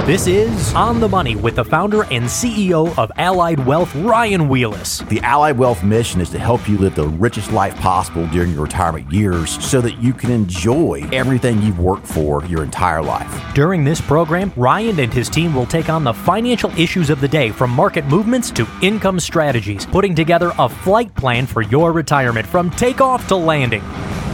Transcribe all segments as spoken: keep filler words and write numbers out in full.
This is On the Money with the founder and C E O of Allied Wealth, Ryan Wheelis. The Allied Wealth mission is to help you live the richest life possible during your retirement years so that you can enjoy everything you've worked for your entire life. During this program, Ryan and his team will take on the financial issues of the day, from market movements to income strategies, putting together a flight plan for your retirement from takeoff to landing.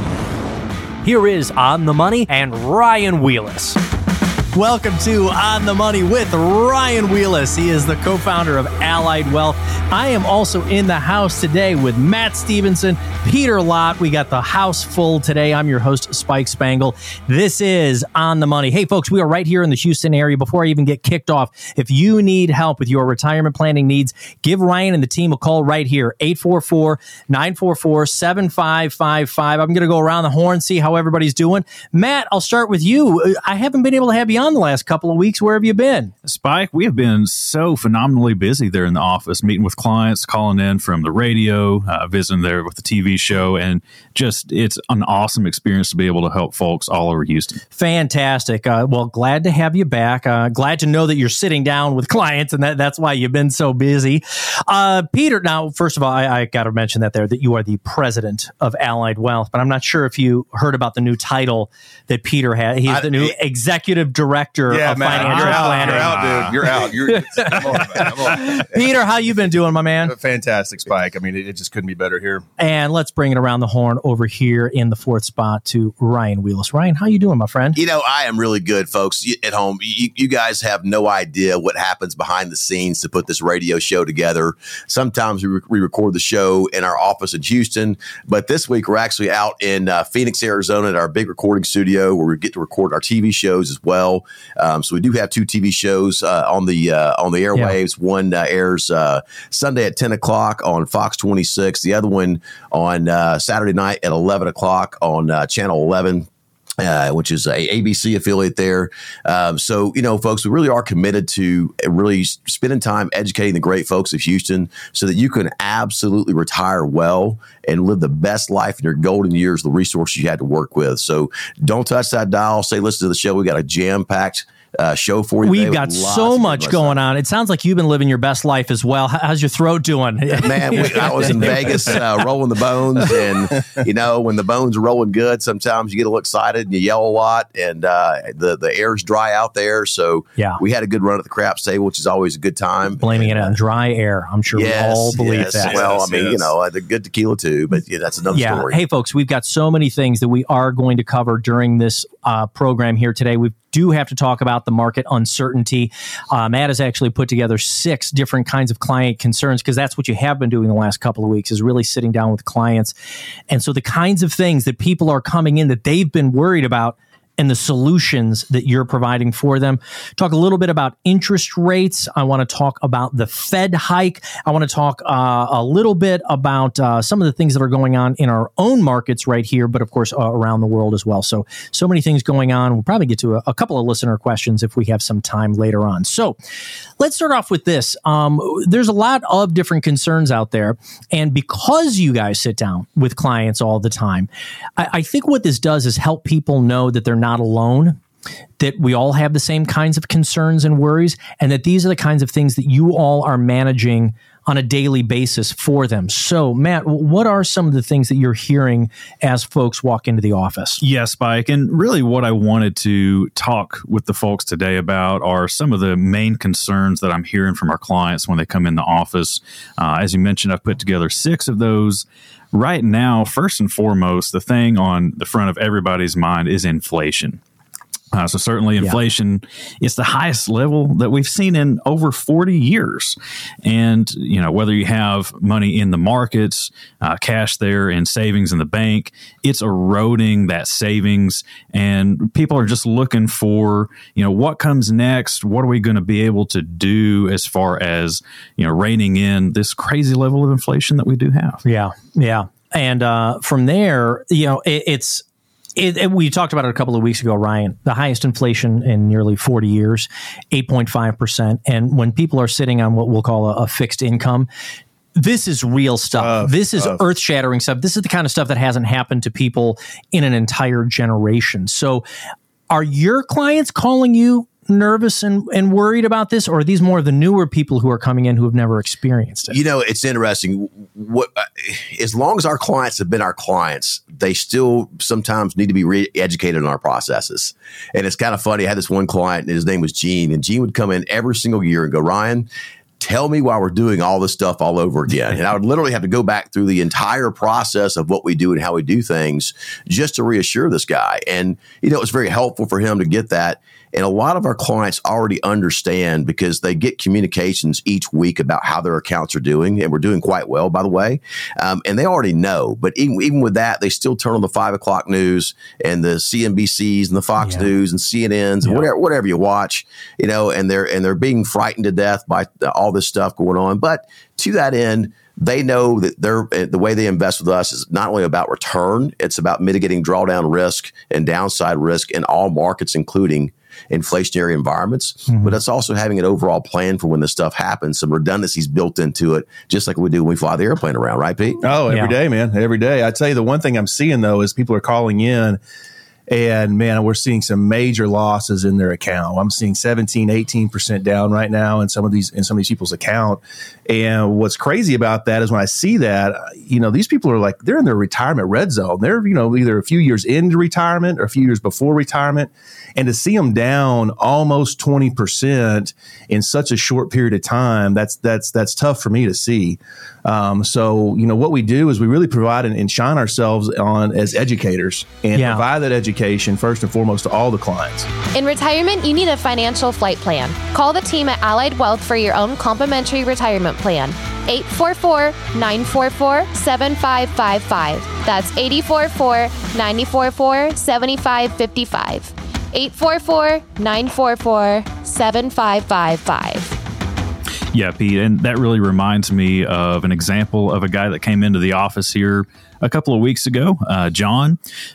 Here is On the Money and Ryan Wheelis. Welcome to On the Money with Ryan Wheelis. He is the co-founder of Allied Wealth. I am also in the house today with Matt Stevenson, Peter Lott. We got the house full today. I'm your host, Spike Spangle. This is On the Money. Hey, folks, we are right here in the Houston area. Before I even get kicked off, if you need help with your retirement planning needs, give Ryan and the team a call right here, eight four four, nine four four, seven five five five. I'm going to go around the horn, see how everybody's doing. Matt, I'll start with you. I haven't been able to have you on the last couple of weeks. Where have you been? Spike, we have been so phenomenally busy there in the office, meeting with clients, calling in from the radio, uh, visiting there with the T V show, and just it's an awesome experience to be able to help folks all over Houston. Fantastic. Uh, well, glad to have you back. Uh, glad to know that you're sitting down with clients, and that, that's why you've been so busy. Uh, Peter, now, first of all, I, I got to mention that there, that you are the president of Allied Wealth, but I'm not sure if you heard about the new title that Peter had. He's I, the new it, executive director yeah, of man, financial you're out, planning. You're out, dude. You're out. You're, come on, man. Come on. Peter, how you been doing, my man? Fantastic, Spike. I mean, it, it just couldn't be better here. And let's bring it around the horn over here in the fourth spot to Ryan Wheelis. Ryan, how you doing, my friend? You know, I am really good, folks. At home, you, you guys have no idea what happens behind the scenes to put this radio show together. Sometimes we, re- we record the show in our office in Houston, but this week we're actually out in uh, Phoenix, Arizona at our big recording studio where we get to record our T V shows as well. Um, so we do have two T V shows uh, on the uh, on the airwaves. Yeah. One uh, airs uh, Sunday at ten o'clock on Fox twenty-six. The other one on uh, Saturday night at eleven o'clock on uh, Channel eleven. Uh, which is a A B C affiliate there. Um, so, you know, folks, we really are committed to really spending time educating the great folks of Houston so that you can absolutely retire well and live the best life in your golden years, the resources you had to work with. So don't touch that dial. Say, listen to the show. We got a jam-packed Uh, show for you. We've got so much going on. It sounds like you've been living your best life as well. How's your throat doing? Man, we, I was in Vegas uh, rolling the bones, and you know, when the bones are rolling good, sometimes you get a little excited and you yell a lot, and uh, the the air's dry out there. So yeah, we had a good run at the craps table, which is always a good time. Blaming and, it on dry air, I'm sure yes, we all believe yes. that. Well, yes, I mean, yes. you know, the good tequila too, but yeah, that's another yeah. story. Hey, folks, we've got so many things that we are going to cover during this uh, program here today. We do have to talk about the market uncertainty. Uh, Matt has actually put together six different kinds of client concerns, because that's what you have been doing the last couple of weeks, is really sitting down with clients. And so the kinds of things that people are coming in that they've been worried about, and the solutions that you're providing for them. Talk a little bit about interest rates. I want to talk about the Fed hike. I want to talk uh, a little bit about uh, some of the things that are going on in our own markets right here, but of course uh, around the world as well. So, so many things going on. We'll probably get to a, a couple of listener questions if we have some time later on. So let's start off with this. Um, there's a lot of different concerns out there. And because you guys sit down with clients all the time, I, I think what this does is help people know that they're not not alone, that we all have the same kinds of concerns and worries, and that these are the kinds of things that you all are managing on a daily basis for them. So, Matt, what are some of the things that you're hearing as folks walk into the office? Yeah, Spike. And really what I wanted to talk with the folks today about are some of the main concerns that I'm hearing from our clients when they come in the office. Uh, as you mentioned, I've put together six of those. Right now, first and foremost, the thing on the front of everybody's mind is inflation. Uh, so certainly inflation yeah. is the highest level that we've seen in over forty years. And, you know, whether you have money in the markets, uh, cash there and savings in the bank, it's eroding that savings. And people are just looking for, you know, what comes next? What are we going to be able to do as far as, you know, reining in this crazy level of inflation that we do have? Yeah. Yeah. And uh, from there, you know, it, it's, It, it, we talked about it a couple of weeks ago, Ryan, the highest inflation in nearly forty years, eight point five percent. And when people are sitting on what we'll call a, a fixed income, this is real stuff. Tough, this is tough. earth-shattering stuff. This is the kind of stuff that hasn't happened to people in an entire generation. So are your clients calling you nervous and, and worried about this, or are these more of the newer people who are coming in who have never experienced it? You know, it's interesting. What, uh, as long as our clients have been our clients, they still sometimes need to be re-educated on our processes. And it's kind of funny. I had this one client, and his name was Gene, and Gene would come in every single year and go, Ryan, tell me why we're doing all this stuff all over again. And I would literally have to go back through the entire process of what we do and how we do things just to reassure this guy. And, you know, it was very helpful for him to get that. And a lot of our clients already understand because they get communications each week about how their accounts are doing. And we're doing quite well, by the way. Um, and they already know. But even, even with that, they still turn on the five o'clock news and the C N B Cs and the Fox yeah. News and C N Ns and yeah. whatever, whatever you watch, you know, and they're, and they're being frightened to death by all this stuff going on. But to that end, they know that they're, the way they invest with us is not only about return, it's about mitigating drawdown risk and downside risk in all markets, including inflationary environments, mm-hmm. but it's also having an overall plan for when this stuff happens, some redundancies built into it, just like we do when we fly the airplane around, right, Pete? Oh, every yeah. day, man, every day. I tell you, the one thing I'm seeing, though, is people are calling in and, man, we're seeing some major losses in their account. I'm seeing seventeen, eighteen percent down right now in some of these in some of these people's account. And what's crazy about that is when I see that, you know, these people are like, they're in their retirement red zone. They're, you know, either a few years into retirement or a few years before retirement. And to see them down almost twenty percent in such a short period of time, that's that's that's tough for me to see. Um, so, you know, what we do is we really provide and, and shine ourselves on as educators and yeah. provide that education first and foremost to all the clients. In retirement, you need a financial flight plan. Call the team at Allied Wealth for your own complimentary retirement plan. eight four four, nine four four, seven five five five. That's eight four four, nine four four, seven five five five. eight four four, nine four four, seven five five five. Yeah, Pete, and that really reminds me of an example of a guy that came into the office here a couple of weeks ago, uh, John.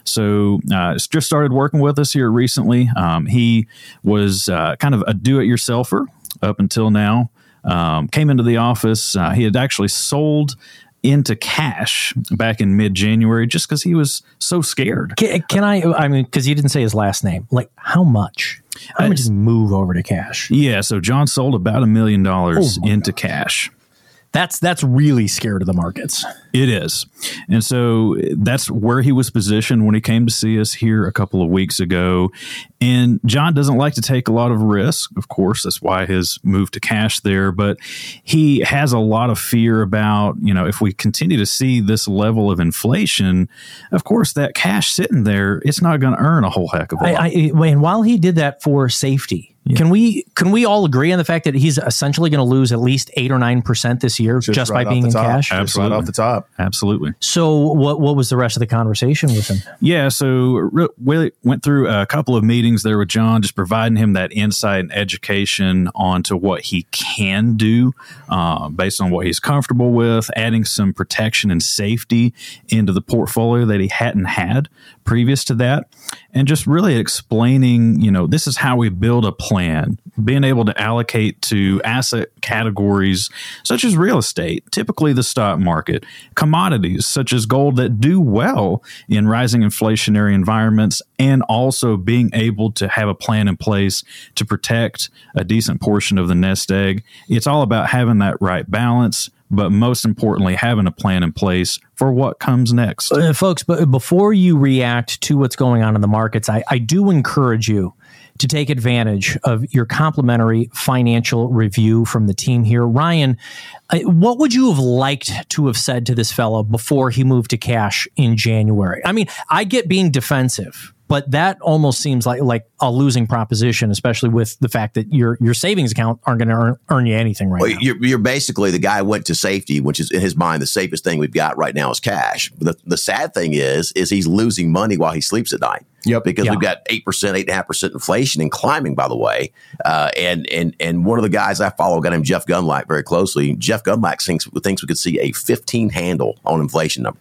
So uh, just started working with us here recently. Um, he was uh, kind of a do-it-yourselfer up until now. Um, came into the office. Uh, he had actually sold into cash back in mid-January just because he was so scared. Can, can I, I mean, because you didn't say his last name. Like, how much? How much just move over to cash? Yeah, so John sold about a million dollars oh into God. cash. That's that's really scared of the markets. It is. And so that's where he was positioned when he came to see us here a couple of weeks ago. And John doesn't like to take a lot of risk. Of course, that's why his move to cash there. But he has a lot of fear about, you know, if we continue to see this level of inflation, of course, that cash sitting there, it's not going to earn a whole heck of a lot. I, I, and while he did that for safety, Yeah. Can we can we all agree on the fact that he's essentially going to lose at least eight or nine percent this year just, just right by being in top. cash? Absolutely, right off the top. Absolutely. So, what what was the rest of the conversation with him? Yeah, so we went through a couple of meetings there with John, just providing him that insight and education onto what he can do uh, based on what he's comfortable with, adding some protection and safety into the portfolio that he hadn't had previous to that, and just really explaining, you know, this is how we build a plan, being able to allocate to asset categories such as real estate, typically the stock market, commodities such as gold that do well in rising inflationary environments, and also being able to have a plan in place to protect a decent portion of the nest egg. It's all about having that right balance, but most importantly, having a plan in place for what comes next. Uh, folks, but before you react to what's going on in the markets, I, I do encourage you to take advantage of your complimentary financial review from the team here. Ryan, uh, what would you have liked to have said to this fellow before he moved to cash in January? I mean, I get being defensive, but that almost seems like like a losing proposition, especially with the fact that your your savings account aren't going to earn, earn you anything right well, now. You're, you're basically the guy went to safety, which is in his mind the safest thing we've got right now is cash. The, the sad thing is, is he's losing money while he sleeps at night. Yep. Because yeah. we've got eight percent, eight point five percent inflation and climbing, by the way. Uh, and and and one of the guys I follow, a guy named Jeff Gunlack, very closely. Jeff Gunlack thinks, thinks we could see a fifteen handle on inflation numbers.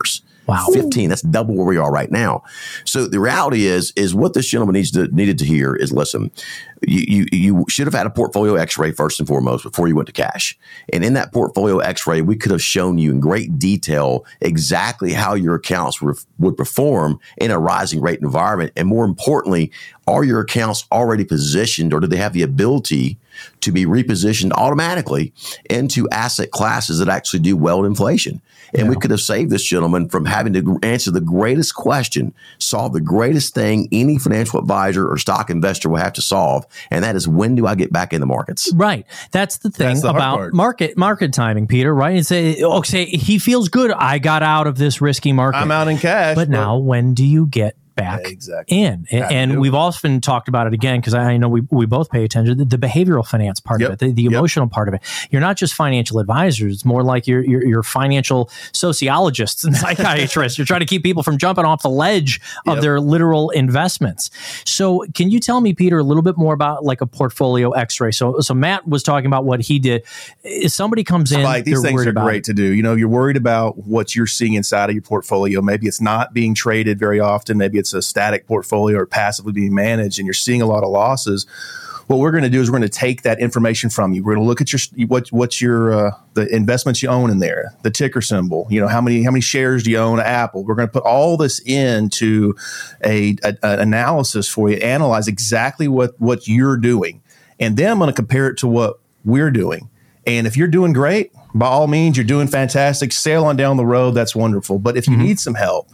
Wow. fifteen. That's double where we are right now. So the reality is, is what this gentleman needs to needed to hear is, listen, you, you, you should have had a portfolio x-ray first and foremost before you went to cash. And in that portfolio x-ray, we could have shown you in great detail exactly how your accounts would, would perform in a rising rate environment. And more importantly, are your accounts already positioned, or do they have the ability to be repositioned automatically into asset classes that actually do well in inflation? And yeah. we could have saved this gentleman from having to answer the greatest question, solve the greatest thing any financial advisor or stock investor will have to solve. And that is, when do I get back in the markets? Right. That's the thing That's the about market market timing, Peter, right? And say, okay, he feels good. I got out of this risky market. I'm out in cash. But, but now, when do you get back yeah, exactly. in? And, and we've often talked about it again, because I know we, we both pay attention to the, the behavioral finance part yep. of it, the, the emotional yep. part of it. You're not just financial advisors. It's more like you're, you're, you're financial sociologists and psychiatrists. You're trying to keep people from jumping off the ledge of yep. their literal investments. So can you tell me, Peter, a little bit more about like a portfolio x-ray? So, so Matt was talking about what he did. If somebody comes in, like, these things are great it. to do. You know, you're worried about what you're seeing inside of your portfolio. Maybe it's not being traded very often. Maybe it's a static portfolio or passively being managed, and you're seeing a lot of losses. What we're going to do is we're going to take that information from you. We're going to look at your what what's your uh, the investments you own in there, the ticker symbol. You know, how many how many shares do you own of Apple? We're going to put all this into a, a, a analysis for you, analyze exactly what what you're doing, and then I'm going to compare it to what we're doing. And if you're doing great, by all means, you're doing fantastic. Sail on down the road. That's wonderful. But if you mm-hmm. need some help,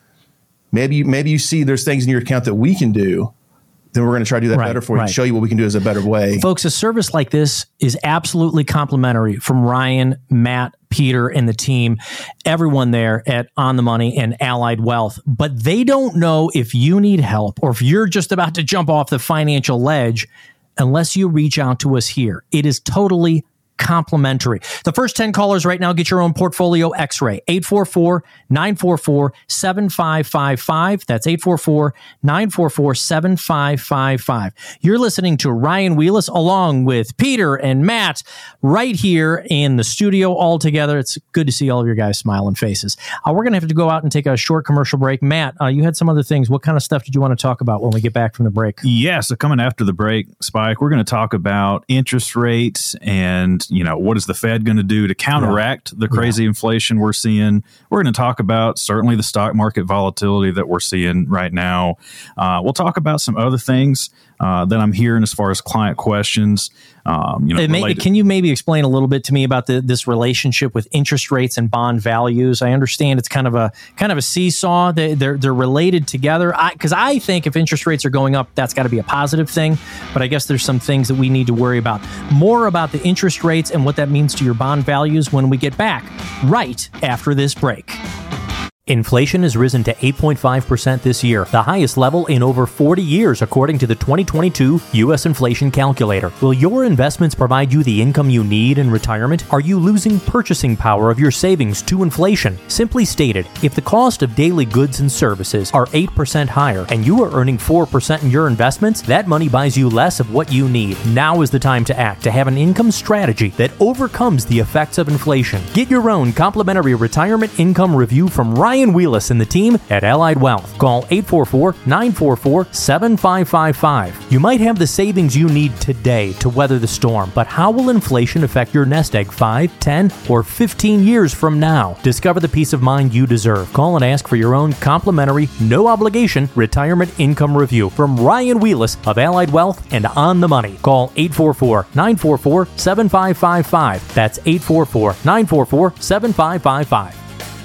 Maybe maybe you see there's things in your account that we can do, then we're going to try to do that right, better for you, right. show you what we can do as a better way. Folks, a service like this is absolutely complimentary from Ryan, Matt, Peter, and the team, everyone there at On the Money and Allied Wealth. But they don't know if you need help or if you're just about to jump off the financial ledge unless you reach out to us here. It is totally complimentary. The first ten callers right now get your own portfolio x-ray. eight four four, nine four four, seven five five five. That's eight four four, nine four four, seven five five five. You're listening to Ryan Wheelis along with Peter and Matt right here in the studio all together. It's good to see all of your guys' smiling faces. Uh, we're going to have to go out and take a short commercial break. Matt, uh, you had some other things. What kind of stuff did you want to talk about when we get back from the break? Yeah, so coming after the break, Spike, we're going to talk about interest rates and, you know, what is the Fed going to do to counteract yeah. the crazy yeah. inflation we're seeing? We're going to talk about certainly the stock market volatility that we're seeing right now. Uh, we'll talk about some other things uh, that I'm hearing as far as client questions. Um, you know, may, can you maybe explain a little bit to me about the, this relationship with interest rates and bond values? I understand it's kind of a kind of a seesaw. They, they're they're related together. Because I, I think if interest rates are going up, that's got to be a positive thing. But I guess there's some things that we need to worry about. More about the interest rates and what that means to your bond values when we get back right after this break. Inflation has risen to eight point five percent this year, the highest level in over forty years, according to the twenty twenty-two U S Inflation Calculator. Will your investments provide you the income you need in retirement? Are you losing purchasing power of your savings to inflation? Simply stated, if the cost of daily goods and services are eight percent higher and you are earning four percent in your investments, that money buys you less of what you need. Now is the time to act, to have an income strategy that overcomes the effects of inflation. Get your own complimentary retirement income review from Ryan Ryan Wheelis and the team at Allied Wealth. Call eight four four, nine four four, seven five five five. You might have the savings you need today to weather the storm, but how will inflation affect your nest egg five, ten, or fifteen years from now? Discover the peace of mind you deserve. Call and ask for your own complimentary, no obligation retirement income review from Ryan Wheelis of Allied Wealth and On the Money. Call eight four four, nine four four, seven five five five. That's eight four four, nine four four, seven five five five.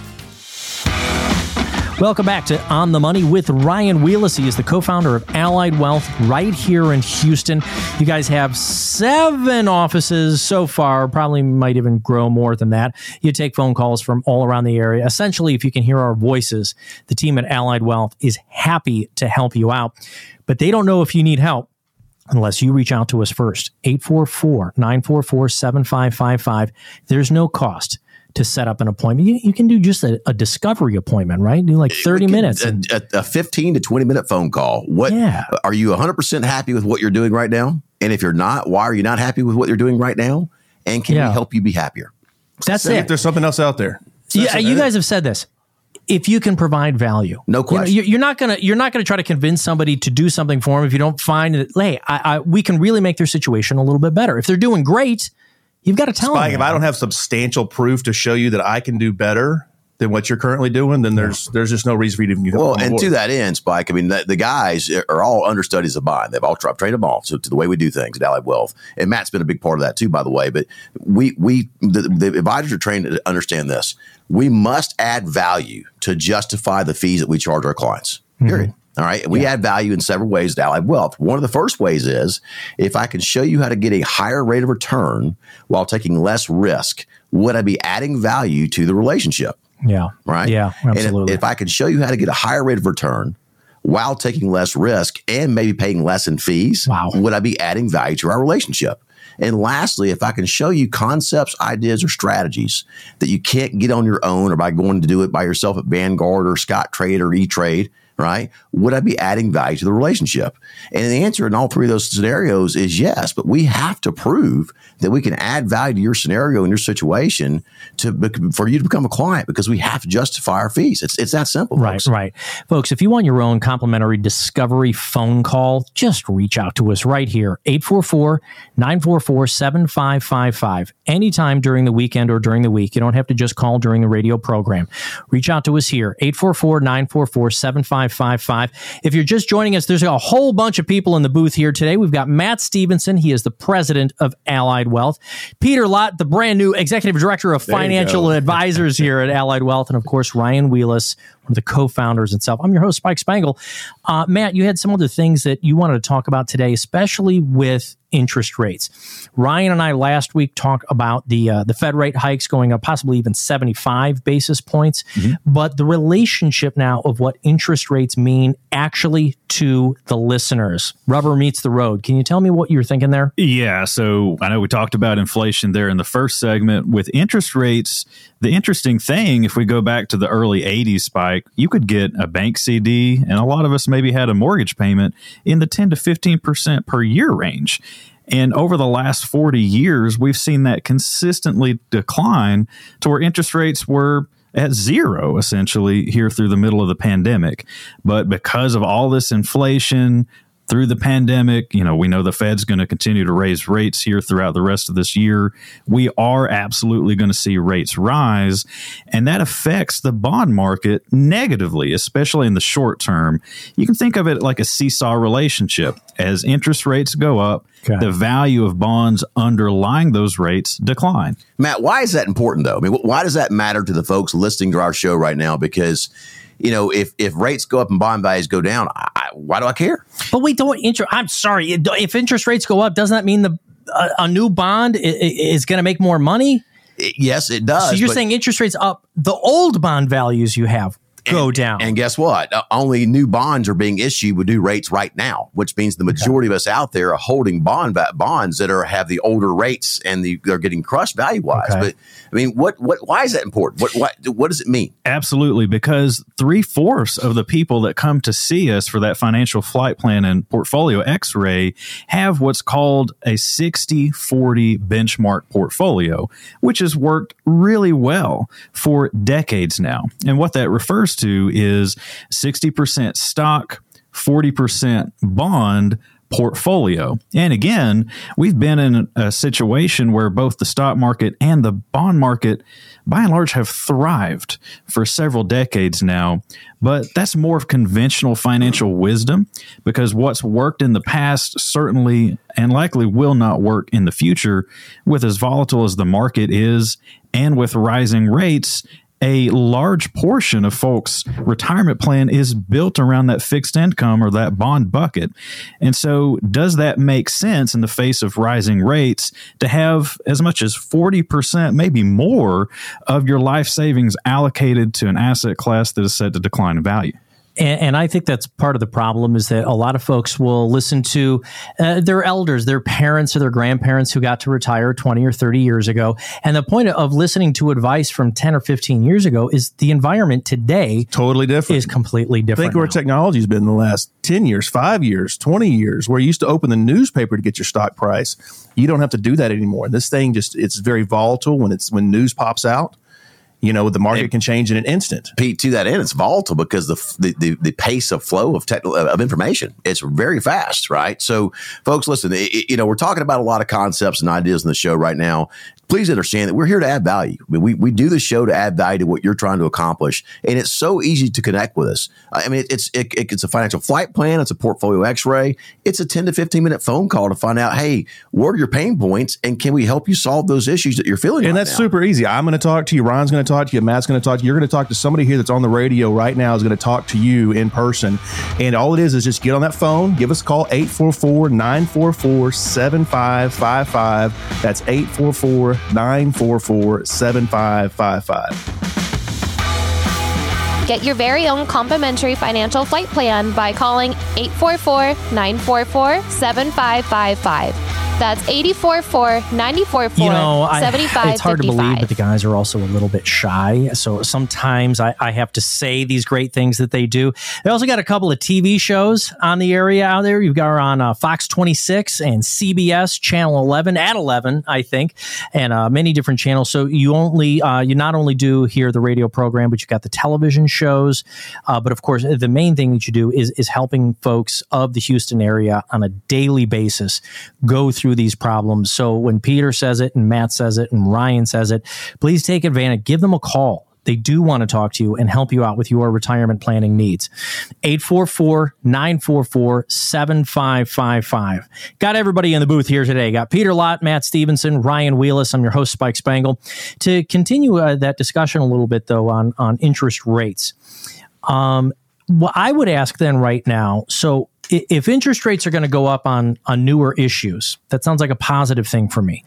Welcome back to On the Money with Ryan Wheelis. He is the co-founder of Allied Wealth right here in Houston. You guys have seven offices so far, probably might even grow more than that. You take phone calls from all around the area. Essentially, if you can hear our voices, the team at Allied Wealth is happy to help you out, but they don't know if you need help unless you reach out to us first. eight four four, nine four four, seven five five five. There's no cost to set up an appointment. You, you can do just a, a discovery appointment, right? Do like thirty minutes. A, a, a fifteen to twenty minute phone call. What yeah. Are you one hundred percent happy with what you're doing right now? And if you're not, why are you not happy with what you're doing right now? And can yeah. we help you be happier? That's See it. if there's something else out there. So yeah, you guys have said this. if you can provide value. No question. You know, you're not gonna you're not gonna try to convince somebody to do something for them if you don't find that, hey, I, I, we can really make their situation a little bit better. If they're doing great, you've got to tell Spike, them. If I don't have substantial proof to show you that I can do better than what you're currently doing, then there's yeah. there's just no reason for you to even come Well, on and board. to that end, Spike, I mean, the, the guys are all understudies of mine. They've all tra- trained them all so to the way we do things at Allied Wealth. And Matt's been a big part of that too, by the way. But we, we the, the advisors are trained to understand this. We must add value to justify the fees that we charge our clients, period. Mm-hmm. All right. We yeah. add value in several ways to Allied Wealth. One of the first ways is if I can show you how to get a higher rate of return while taking less risk, would I be adding value to the relationship? Yeah. Right. Yeah, absolutely. And if, if I can show you how to get a higher rate of return while taking less risk and maybe paying less in fees, wow. would I be adding value to our relationship? And lastly, if I can show you concepts, ideas, or strategies that you can't get on your own or by going to do it by yourself at Vanguard or Scott Trade or E-Trade, right? Would I be adding value to the relationship? And the answer in all three of those scenarios is yes, but we have to prove that we can add value to your scenario and your situation to for you to become a client because we have to justify our fees. It's it's that simple, folks. Right, right. Folks, if you want your own complimentary discovery phone call, just reach out to us right here, eight four four, nine four four, seven five five five. Anytime during the weekend or during the week. You don't have to just call during the radio program. Reach out to us here, eight four four, nine four four, seven five five five. If you're just joining us, there's a whole bunch of people in the booth here today. We've got Matt Stevenson. He is the president of Allied Wealth. Peter Lott, the brand new executive director of There financial advisors here at Allied Wealth. And of course, Ryan Wheelis, one of the co-founders himself. I'm your host, Spike Spangle. Uh, Matt, you had some other things that you wanted to talk about today, especially with interest rates. Ryan and I last week talked about the uh, the Fed rate hikes going up, possibly even seventy-five basis points. Mm-hmm. But the relationship now of what interest rates mean actually to the listeners. Rubber meets the road. Can you tell me what you're thinking there? Yeah. So I know we talked about inflation there in the first segment. With interest rates, the interesting thing, if we go back to the early eighties, Spike, you could get a bank C D, and a lot of us maybe had a mortgage payment in the ten to fifteen percent per year range. And over the last forty years, we've seen that consistently decline to where interest rates were at zero, essentially, here through the middle of the pandemic. But because of all this inflation through the pandemic, you know, we know the Fed's going to continue to raise rates here throughout the rest of this year. We are absolutely going to see rates rise, and that affects the bond market negatively, especially in the short term. You can think of it like a seesaw relationship. As interest rates go up, okay, the value of bonds underlying those rates decline. Matt, why is that important, though? I mean, why does that matter to the folks listening to our show right now? Because you know, if, if rates go up and bond values go down, I, why do I care? But we don't. Inter- I'm sorry. If interest rates go up, doesn't that mean the a, a new bond is going to make more money? It, yes, it does. So you're saying interest rates up, the old bond values you have go and, down. And guess what? Uh, only new bonds are being issued with new rates right now, which means the majority okay. of us out there are holding bond bonds that are have the older rates and the, they're getting crushed value wise. Okay. But I mean, what what why is that important? What what what does it mean? Absolutely, because three fourths of the people that come to see us for that financial flight plan and portfolio X-ray have what's called a sixty forty benchmark portfolio, which has worked really well for decades now. And what that refers to is sixty percent stock, forty percent bond portfolio. And again, we've been in a situation where both the stock market and the bond market, by and large, have thrived for several decades now. But that's more of conventional financial wisdom, because what's worked in the past certainly and likely will not work in the future. With as volatile as the market is and with rising rates, a large portion of folks' retirement plan is built around that fixed income or that bond bucket. And so does that make sense in the face of rising rates to have as much as forty percent, maybe more, of your life savings allocated to an asset class that is set to decline in value? And, and I think that's part of the problem, is that a lot of folks will listen to uh, their elders, their parents or their grandparents who got to retire twenty or thirty years ago. And the point of listening to advice from ten or fifteen years ago is the environment today totally different. Is completely different. Think where now. Technology's been in the last ten years, five years, twenty years, where you used to open the newspaper to get your stock price. You don't have to do that anymore. This thing just, it's very volatile when it's when news pops out. You know, the market And- can change in an instant. Pete, to that end, it's volatile because the the, the, the pace of flow of tech, of information, it's very fast, right? So, folks, listen, it, it- you know, we're talking about a lot of concepts and ideas in the show right now. Please understand that we're here to add value. I mean, we we do the show to add value to what you're trying to accomplish, and it's so easy to connect with us. I mean, it's it, it, it's a financial flight plan, it's a portfolio X-ray, it's a ten to fifteen minute phone call to find out, hey, what are your pain points, and can we help you solve those issues that you're feeling? And right that's now? super easy. I'm going to talk to you. Ryan's going to talk to you. Matt's going to talk to you. You're going to talk to somebody here that's on the radio right now is going to talk to you in person. And all it is is just get on that phone, give us a call, eight four four, nine four four, seven five five five. That's eight four four, nine four four, seven five five five. Get your very own complimentary financial flight plan by calling eight four four, nine four four, seven five five five. That's eight four four, nine four four, You know, I, seven five five five. it's hard to believe, but the guys are also a little bit shy. So sometimes I, I have to say these great things that they do. They also got a couple of T V shows on the area out there. You've got her on uh, Fox twenty-six and C B S Channel eleven at eleven, I think, and uh, many different channels. So you only uh, you not only do hear the radio program, but you got the television shows. Uh, but of course, the main thing that you do is is helping folks of the Houston area on a daily basis go through these problems. So when Peter says it and Matt says it and Ryan says it, please take advantage. Give them a call. They do want to talk to you and help you out with your retirement planning needs. eight four four, nine four four, seven five five five. Got everybody in the booth here today. Got Peter Lott, Matt Stevenson, Ryan Wheelis. I'm your host, Spike Spangle. To continue uh, that discussion a little bit, though, on, on interest rates. Um, well, I would ask then right now, so if interest rates are going to go up on, on newer issues, that sounds like a positive thing for me.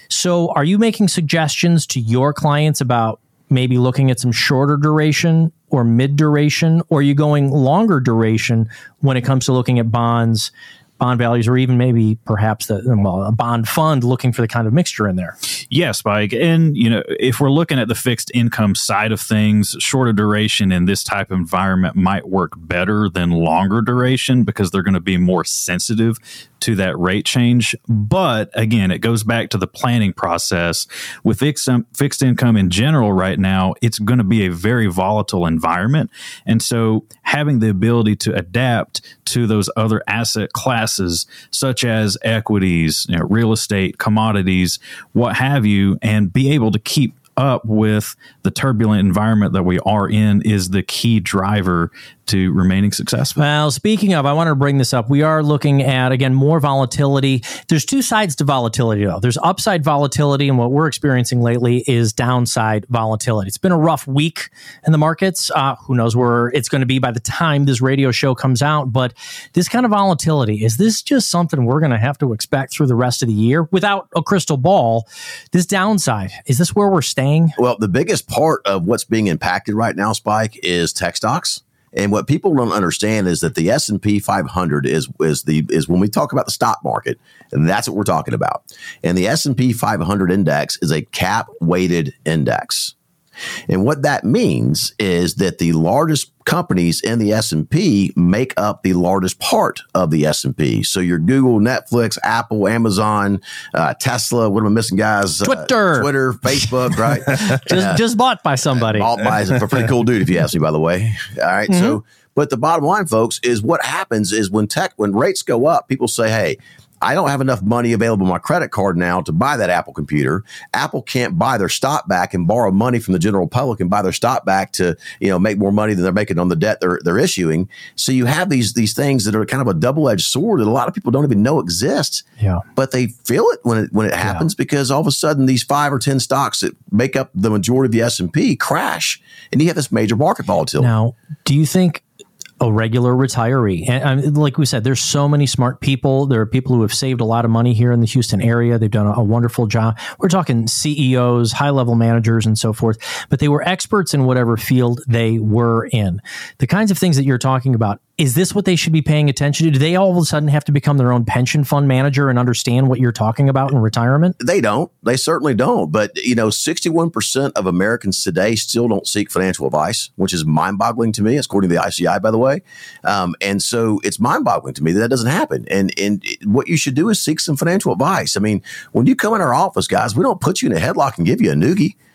So are you making suggestions to your clients about maybe looking at some shorter duration or mid duration, or are you going longer duration when it comes to looking at bonds, bond values, or even maybe perhaps the, well, a bond fund looking for the kind of mixture in there? Yes, Spike. And, you know, if we're looking at the fixed income side of things, shorter duration in this type of environment might work better than longer duration because they're going to be more sensitive to that rate change. But again, it goes back to the planning process. With fixed, um, fixed income in general right now, it's going to be a very volatile environment. And so having the ability to adapt to those other asset classes, such as equities, you know, real estate, commodities, what have you, and be able to keep up with the turbulent environment that we are in is the key driver to remaining successful. Well, speaking of, I want to bring this up. We are looking at, again, more volatility. There's two sides to volatility, though. There's upside volatility, and what we're experiencing lately is downside volatility. It's been a rough week in the markets. Uh, who knows where it's going to be by the time this radio show comes out, but this kind of volatility, is this just something we're going to have to expect through the rest of the year without a crystal ball? This downside, is this where we're staying? Well, the biggest part of what's being impacted right now, Spike, is tech stocks. And what people don't understand is that the S and P five hundred is is the is when we talk about the stock market, and that's what we're talking about. And the S and P five hundred index is a cap weighted index. And what that means is that the largest companies in the S and P make up the largest part of the S and P. So your Google, Netflix, Apple, Amazon, uh, Tesla, what am I missing, guys? Twitter. Uh, Twitter, Facebook, right? Just, uh, just bought by somebody. Bought by a pretty cool dude, if you ask me, by the way. All right. Mm-hmm. So, but the bottom line, folks, is what happens is when tech, when rates go up, people say, hey, I don't have enough money available on my credit card now to buy that Apple computer. Apple can't buy their stock back and borrow money from the general public and buy their stock back to, you know, make more money than they're making on the debt they're they're issuing. So you have these these things that are kind of a double-edged sword that a lot of people don't even know exist. Yeah. But they feel it when it when it happens yeah. because all of a sudden these five or ten stocks that make up the majority of the S and P crash, and you have this major market volatility. Now, do you think a regular retiree, and, and like we said, there's so many smart people. There are people who have saved a lot of money here in the Houston area. They've done a, a wonderful job. We're talking C E Os, high-level managers, and so forth, but they were experts in whatever field they were in. The kinds of things that you're talking about, is this what they should be paying attention to? Do they all of a sudden have to become their own pension fund manager and understand what you're talking about in retirement? They don't. They certainly don't. But, you know, sixty-one percent of Americans today still don't seek financial advice, which is mind-boggling to me. It's according to the I C I, by the way. Um, and so it's mind-boggling to me that that doesn't happen. And, and what you should do is seek some financial advice. I mean, when you come in our office, guys, we don't put you in a headlock and give you a noogie.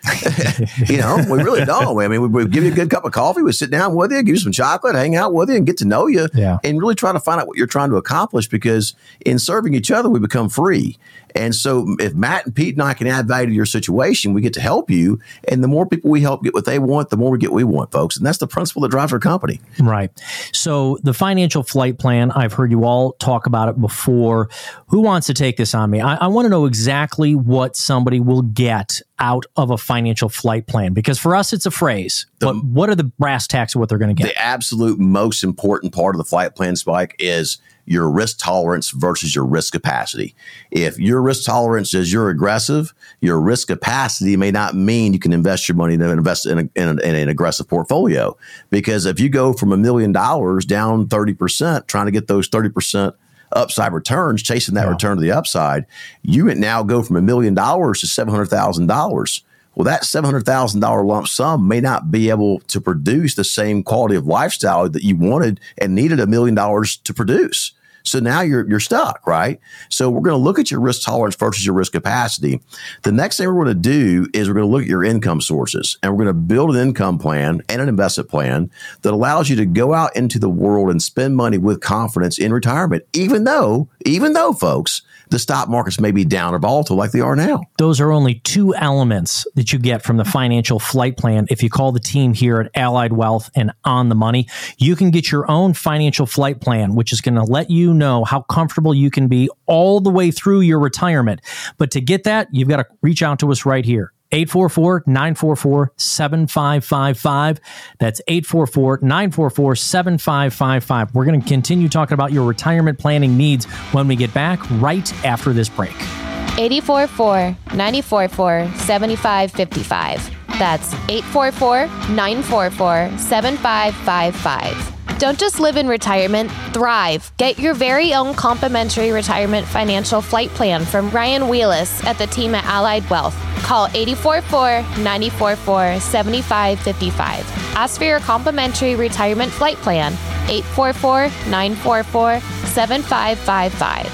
You know, we really don't. I mean, we, we give you a good cup of coffee, we sit down with you, give you some chocolate, hang out with you, and get to know you, yeah. and really try to find out what you're trying to accomplish, because in serving each other, we become free. And so if Matt and Pete and I can add value to your situation, we get to help you. And the more people we help get what they want, the more we get what we want, folks. And that's the principle that drives our company. Right. So the financial flight plan, I've heard you all talk about it before. Who wants to take this on me? I, I want to know exactly what somebody will get out of a financial flight plan, because for us, it's a phrase. The, but what are the brass tacks of what they're going to get? The absolute most important part of the flight plan, Spike, is your risk tolerance versus your risk capacity. If your risk tolerance is you're aggressive, your risk capacity may not mean you can invest your money to invest in, a, in, a, in an aggressive portfolio. Because if you go from a million dollars down thirty percent, trying to get those thirty percent upside returns, chasing that yeah. return to the upside, you now go from a million dollars to seven hundred thousand dollars. Well, that seven hundred thousand dollars lump sum may not be able to produce the same quality of lifestyle that you wanted and needed a million dollars to produce. So now you're you're stuck, right? So we're going to look at your risk tolerance versus your risk capacity. The next thing we're going to do is we're going to look at your income sources, and we're going to build an income plan and an investment plan that allows you to go out into the world and spend money with confidence in retirement, even though, even though, folks, the stock markets may be down or volatile like they are now. Those are only two elements that you get from the financial flight plan. If you call the team here at Allied Wealth and On the Money, you can get your own financial flight plan, which is going to let you know how comfortable you can be all the way through your retirement. But to get that, you've got to reach out to us right here. eight four four, nine four four, seven five five five. That's eight four four, nine four four, seven five five five. We're going to continue talking about your retirement planning needs when we get back right after this break. eight four four, nine four four, seven five five five. That's eight four four, nine four four, seven five five five. Don't just live in retirement, thrive. Get your very own complimentary retirement financial flight plan from Ryan Wheelis at the team at Allied Wealth. Call eight four four, nine four four, seven five five five. Ask for your complimentary retirement flight plan, eight four four, nine four four, seven five five five.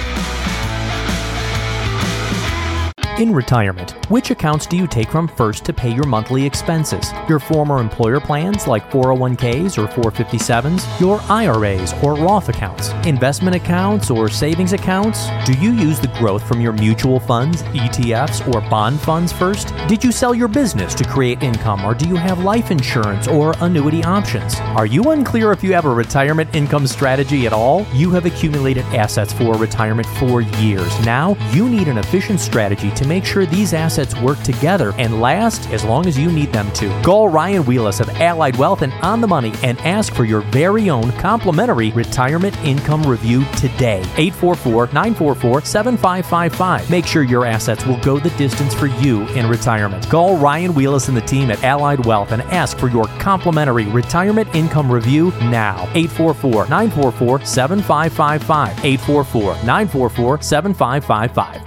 In retirement, which accounts do you take from first to pay your monthly expenses? Your former employer plans like four oh one k's or four fifty-sevens, your I R A's or Roth accounts, investment accounts or savings accounts? Do you use the growth from your mutual funds, E T Fs, or bond funds first? Did you sell your business to create income, or do you have life insurance or annuity options? Are you unclear if you have a retirement income strategy at all? You have accumulated assets for retirement for years. Now, you need an efficient strategy to make sure these assets work together and last as long as you need them to. Call Ryan Wheelis of Allied Wealth and On the Money and ask for your very own complimentary retirement income review today. eight four four, nine four four, seven five five five. Make sure your assets will go the distance for you in retirement. Call Ryan Wheelis and the team at Allied Wealth and ask for your complimentary retirement income review now. eight four four, nine four four, seven five five five. eight four four, nine four four, seven five five five.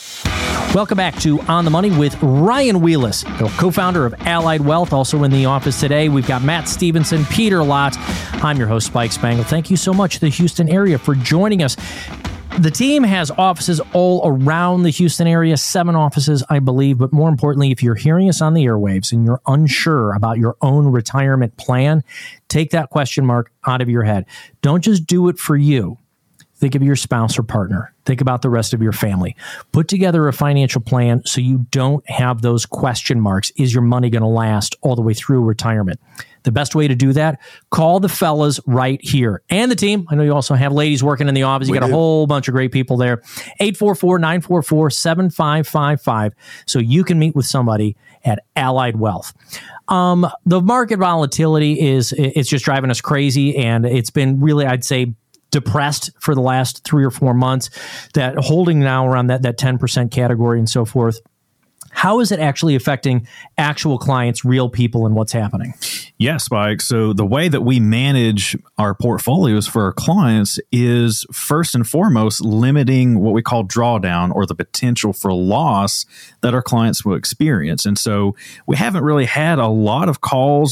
Welcome back to On the Money with Ryan Wheelis, the co-founder of Allied Wealth. Also in the office today, we've got Matt Stevenson, Peter Lott. I'm your host, Spike Spangle. Thank you so much to the Houston area for joining us. The team has offices all around the Houston area, seven offices, I believe. But more importantly, if you're hearing us on the airwaves and you're unsure about your own retirement plan, take that question mark out of your head. Don't just do it for you. Think of your spouse or partner. Think about the rest of your family. Put together a financial plan so you don't have those question marks. Is your money going to last all the way through retirement? The best way to do that, call the fellas right here. And the team. I know you also have ladies working in the office. You we got do. a whole bunch of great people there. eight four four, nine four four, seven five five five. So you can meet with somebody at Allied Wealth. Um, the market volatility is, it's just driving us crazy. And it's been really, I'd say, depressed for the last three or four months, that holding now around that, that ten percent category and so forth. How is it actually affecting actual clients, real people, and what's happening? Yes, Spike. So the way that we manage our portfolios for our clients is first and foremost limiting what we call drawdown, or the potential for loss that our clients will experience. And so we haven't really had a lot of calls or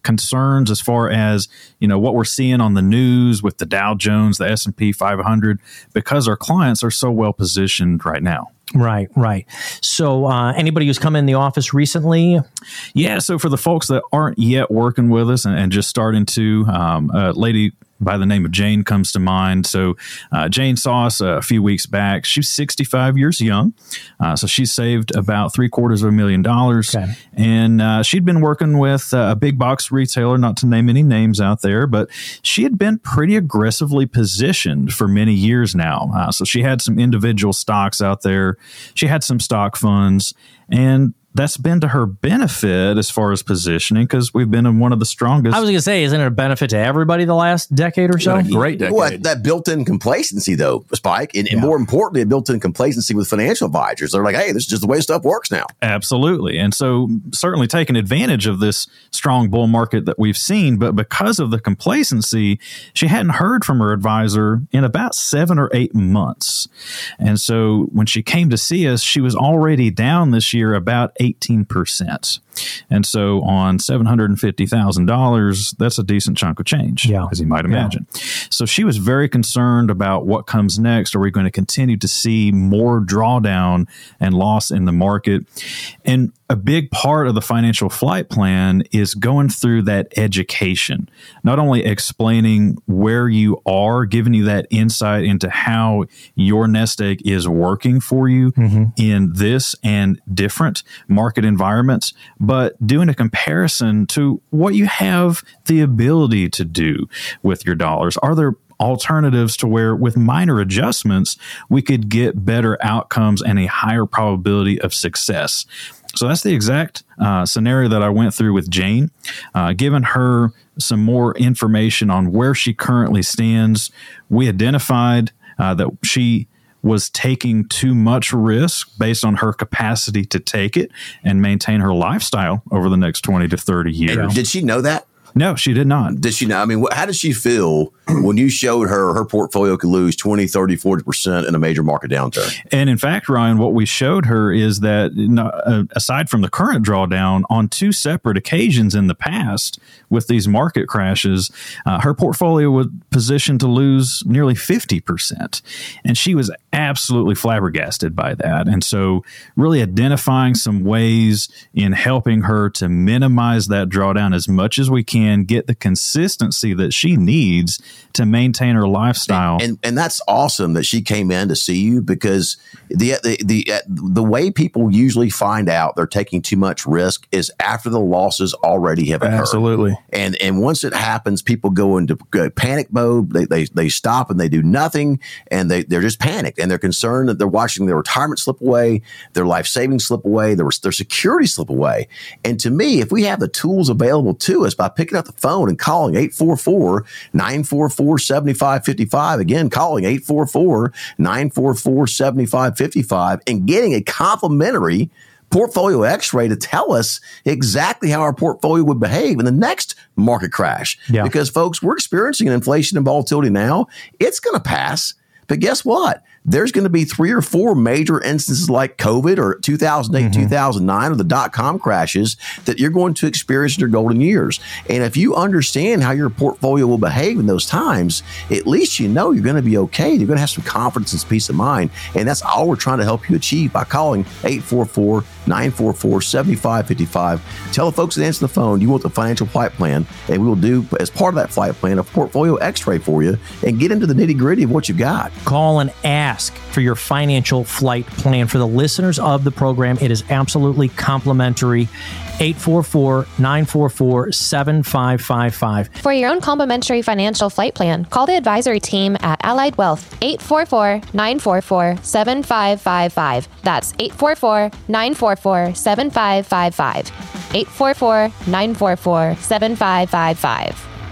concerns as far as, you know, what we're seeing on the news with the Dow Jones, the S and P five hundred, because our clients are so well positioned right now. Right, right. So uh, anybody who's come in the office recently? Yeah, so for the folks that aren't yet working with us and, and just starting to, um, a lady by the name of Jane comes to mind. So uh, Jane saw us a few weeks back. She's sixty-five years young. Uh, so she's saved about three quarters of a million dollars. Okay. And uh, she'd been working with uh, a big box retailer, not to name any names out there, but she had been pretty aggressively positioned for many years now. Uh, so she had some individual stocks out there. She had some stock funds, and that's been to her benefit as far as positioning, because we've been in one of the strongest. I was going to say, isn't it a benefit to everybody the last decade or so? A great decade. Well, that built-in complacency, though, Spike, and, and Yeah. more importantly, a built-in complacency with financial advisors. They're like, hey, this is just the way stuff works now. Absolutely. And so certainly taking advantage of this strong bull market that we've seen, but because of the complacency, she hadn't heard from her advisor in about seven or eight months. And so when she came to see us, she was already down this year about eighteen percent. And so on seven hundred fifty thousand dollars, that's a decent chunk of change, Yeah. as you might imagine. Yeah. So she was very concerned about what comes next. Are we going to continue to see more drawdown and loss in the market? And a big part of the financial flight plan is going through that education, not only explaining where you are, giving you that insight into how your nest egg is working for you mm-hmm. in this and different market environments, but doing a comparison to what you have the ability to do with your dollars. Are there alternatives to where with minor adjustments, we could get better outcomes and a higher probability of success? So that's the exact uh, scenario that I went through with Jane, uh, giving her some more information on where she currently stands. We identified uh, that she was taking too much risk based on her capacity to take it and maintain her lifestyle over the next twenty to thirty years. And did she know that? No, she did not. Did she know? I mean, wh- how did she feel when you showed her her portfolio could lose twenty, thirty, forty percent in a major market downturn? And in fact, Ryan, what we showed her is that uh, aside from the current drawdown, on two separate occasions in the past with these market crashes, uh, her portfolio was positioned to lose nearly fifty percent. And she was absolutely flabbergasted by that. And so really identifying some ways in helping her to minimize that drawdown as much as we can, get the consistency that she needs to maintain her lifestyle. And, and and that's awesome that she came in to see you, because the the the, uh, the way people usually find out they're taking too much risk is after the losses already have occurred. Absolutely. And and once it happens, people go into panic mode. They they they stop and they do nothing, and they they're just panicked, and they're concerned that they're watching their retirement slip away, their life savings slip away, their their security slip away. And to me, if we have the tools available to us by picking up the phone and calling eight four four, nine four four, seven five five five, again, calling eight four four, nine four four, seven five five five, and getting a complimentary portfolio x-ray to tell us exactly how our portfolio would behave in the next market crash. Yeah. Because, folks, we're experiencing an inflation and volatility now. It's going to pass. But guess what? There's going to be three or four major instances like COVID or two thousand eight, mm-hmm. two thousand nine, or the dot-com crashes that you're going to experience in your golden years. And if you understand how your portfolio will behave in those times, at least you know you're going to be okay. You're going to have some confidence and peace of mind. And that's all we're trying to help you achieve by calling eight four four, nine four four, seven five five five. Tell the folks that answer the phone you want the financial flight plan, and we will do, as part of that flight plan, a portfolio x-ray for you and get into the nitty-gritty of what you've got. Call and ask for your financial flight plan. For the listeners of the program, it is absolutely complimentary. eight four four, nine four four, seven five five five. For your own complimentary financial flight plan, call the advisory team at Allied Wealth, eight four four, nine four four, seven five five five. That's eight four four, nine four four, seven five five five. eight four four, nine four four, seven five five five.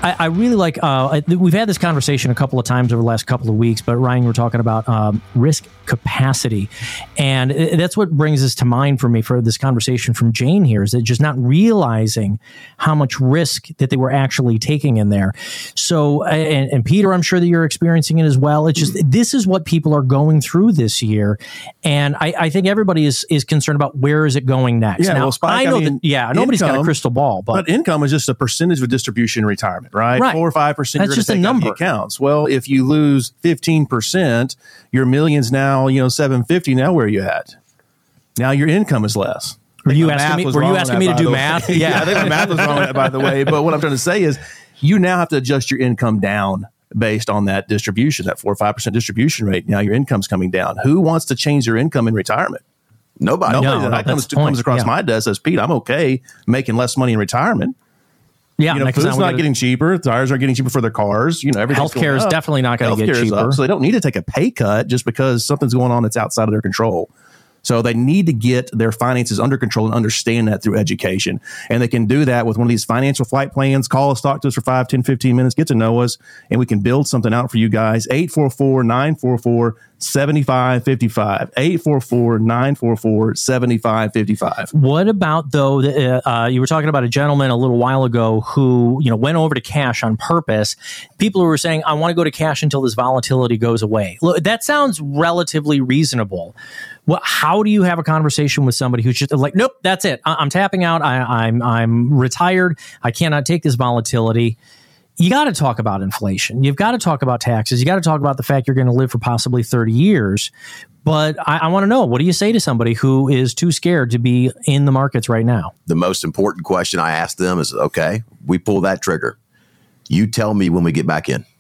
I, I really like, uh, we've had this conversation a couple of times over the last couple of weeks, but Ryan, we're talking about um, risk capacity. And that's what brings us to mind for me for this conversation from Jane here, is that just not realizing how much risk that they were actually taking in there. So, and, and Peter, I'm sure that you're experiencing it as well. It's just, this is what people are going through this year. And I, I think everybody is, is concerned about where is it going next. Yeah, now, well, Spike, I know I mean, that, yeah, nobody's income, got a crystal ball, but, but income is just a percentage of distribution in retirement, right? Right. Four or five percent. That's you're just a take out number. the accounts. Well, if you lose fifteen percent, your millions now, you know, seven fifty. Now where are you at? Now your income is less. Were you My asking math me? was Were you wrong on asking that, me to by do the way. math? Yeah, Yeah, I think my math was wrong on that, by the way. But what I'm trying to say is, you now have to adjust your income down based on that distribution, that four or five percent distribution rate. Now your income's coming down. Who wants to change their income in retirement? Nobody. Nobody. No, that no, comes, that's the point. comes across Yeah. my desk says, Pete, I'm okay making less money in retirement. Yeah, You know, because food's now we're not gonna- getting cheaper. Tires are getting cheaper for their cars. You know, everything's Healthcare going is up. definitely not going to get Healthcare is cheaper. up, so they don't need to take a pay cut just because something's going on that's outside of their control. So they need to get their finances under control and understand that through education. And they can do that with one of these financial flight plans. Call us, talk to us for five, ten, fifteen minutes, get to know us, and we can build something out for you guys. eight four four, nine four four, seven five five five. eight four four, nine four four, seven five five five. What about, though, the, uh, you were talking about a gentleman a little while ago who, you know, went over to cash on purpose. People who were saying, I want to go to cash until this volatility goes away. Look, that sounds relatively reasonable. Well, how do you have a conversation with somebody who's just like, nope, that's it. I- I'm tapping out. I- I'm I'm retired. I cannot take this volatility. You got to talk about inflation. You've got to talk about taxes. You got to talk about the fact you're going to live for possibly thirty years. But I, I want to know, what do you say to somebody who is too scared to be in the markets right now? The most important question I ask them is, okay, we pull that trigger. You tell me when we get back in.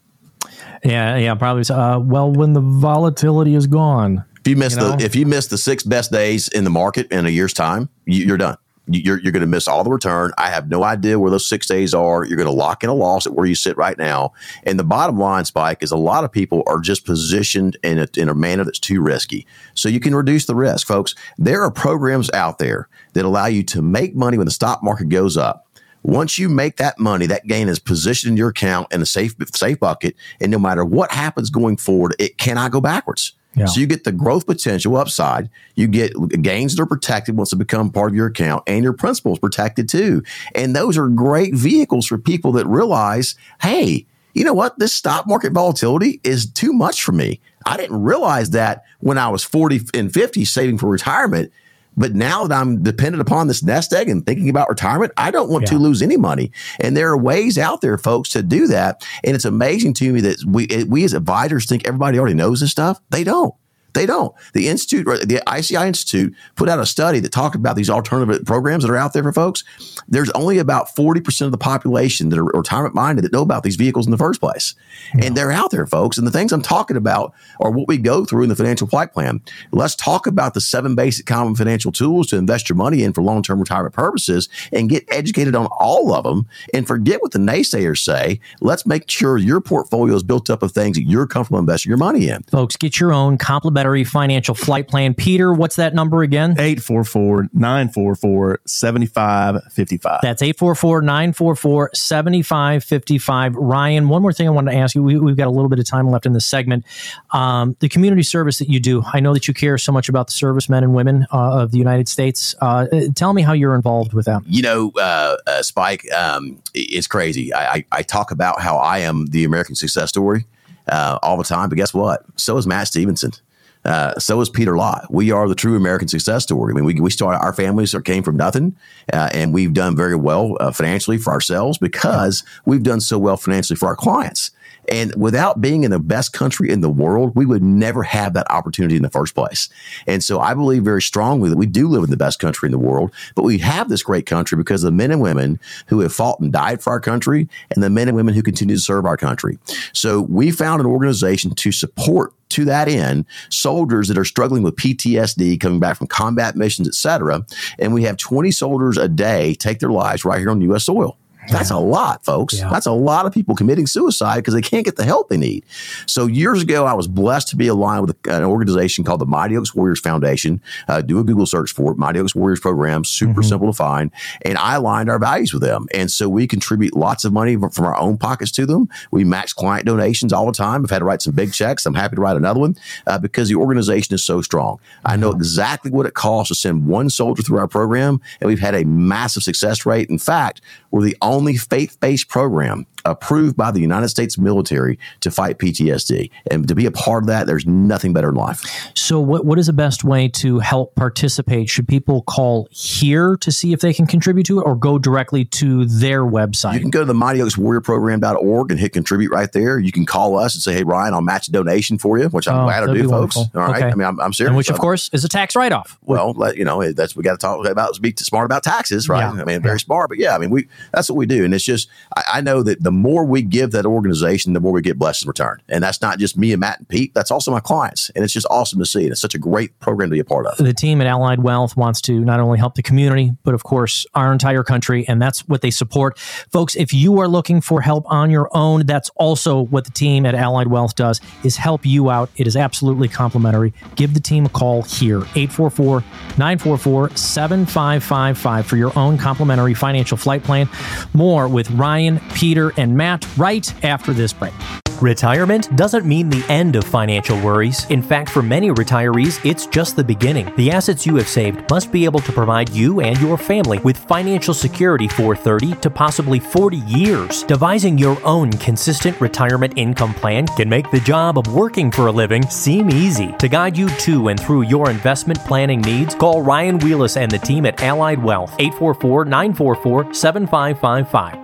Yeah, yeah, probably. Uh, well, when the volatility is gone. If you miss You know? the if you miss the six best days in the market in a year's time, you, you're done. You- You're you're going to miss all the return. I have no idea where those six days are. You're going to lock in a loss at where you sit right now. And the bottom line, Spike, is a lot of people are just positioned in a, in a manner that's too risky. So you can reduce the risk, folks. There are programs out there that allow you to make money when the stock market goes up. Once you make that money, that gain is positioned in your account in a safe safe bucket. And no matter what happens going forward, it cannot go backwards. Yeah. So you get the growth potential upside. You get gains that are protected once they become part of your account, and your principal is protected too. And those are great vehicles for people that realize, hey, you know what? This stock market volatility is too much for me. I didn't realize that when I was forty and fifty saving for retirement. But now that I'm dependent upon this nest egg and thinking about retirement, I don't want Yeah. to lose any money. And there are ways out there, folks, to do that. And it's amazing to me that we we as advisors think everybody already knows this stuff. They don't. They don't. The Institute, the I C I Institute, put out a study that talked about these alternative programs that are out there for folks. There's only about forty percent of the population that are retirement minded that know about these vehicles in the first place. Yeah. And they're out there, folks. And the things I'm talking about are what we go through in the financial flight plan. Let's talk about the seven basic common financial tools to invest your money in for long-term retirement purposes and get educated on all of them and forget what the naysayers say. Let's make sure your portfolio is built up of things that you're comfortable investing your money in. Folks, get your own complimentary financial flight plan. Peter, what's that number again? eight four four, nine four four, seven five five five. That's eight four four, nine four four, seven five five five. Ryan, one more thing I wanted to ask you. We, we've got a little bit of time left in this segment. Um, the community service that you do, I know that you care so much about the servicemen and women uh, of the United States. Uh, tell me how you're involved with them. You know, uh, uh, Spike, um, it's crazy. I, I, I talk about how I am the American success story uh, all the time, but guess what? So is Matt Stevenson. Uh, so is Peter Lott. We are the true American success story. I mean, we we started, our families came from nothing, uh, and we've done very well uh, financially for ourselves because we've done so well financially for our clients. And without being in the best country in the world, we would never have that opportunity in the first place. And so I believe very strongly that we do live in the best country in the world, but we have this great country because of the men and women who have fought and died for our country and the men and women who continue to serve our country. So we found an organization to support, to that end, soldiers that are struggling with P T S D, coming back from combat missions, et cetera. And we have twenty soldiers a day take their lives right here on U S soil. That's yeah. a lot, folks. Yeah. That's a lot of people committing suicide because they can't get the help they need. So years ago, I was blessed to be aligned with an organization called the Mighty Oaks Warriors Foundation. Uh, do a Google search for it. Mighty Oaks Warriors program, super mm-hmm. simple to find. And I aligned our values with them. And so we contribute lots of money from our own pockets to them. We match client donations all the time. I've had to write some big checks. I'm happy to write another one uh, because the organization is so strong. I know exactly what it costs to send one soldier through our program, and we've had a massive success rate. In fact, we're the only faith-based program approved by the United States military to fight P T S D. And to be a part of that, there's nothing better in life. So what, what is the best way to help participate? Should people call here to see if they can contribute to it or go directly to their website? You can go to the mighty oaks warrior program dot org and hit contribute right there. You can call us and say, hey, Ryan, I'll match a donation for you, which I'm oh, glad to do, folks. Wonderful. All right. Okay. I mean, I'm, I'm serious. And which, of course, is a tax write-off. Well, you know, that's we got to talk about, be smart about taxes, right? Yeah. I mean, very yeah. smart. But yeah, I mean, we that's what we do. And it's just, I, I know that the more we give that organization, the more we get blessed in return. And that's not just me and Matt and Pete. That's also my clients. And it's just awesome to see. And it's such a great program to be a part of. The team at Allied Wealth wants to not only help the community, but of course, our entire country. And that's what they support. Folks, if you are looking for help on your own, that's also what the team at Allied Wealth does, is help you out. It is absolutely complimentary. Give the team a call here, eight four four, nine four four, seven five five five for your own complimentary financial flight plan. More with Ryan, Peter, and Matt right after this break. Retirement doesn't mean the end of financial worries. In fact, for many retirees, it's just the beginning. The assets you have saved must be able to provide you and your family with financial security for thirty to possibly forty years. Devising your own consistent retirement income plan can make the job of working for a living seem easy. To guide you to and through your investment planning needs, call Ryan Wheelis and the team at Allied Wealth, eight four four, nine four four, seven five five five.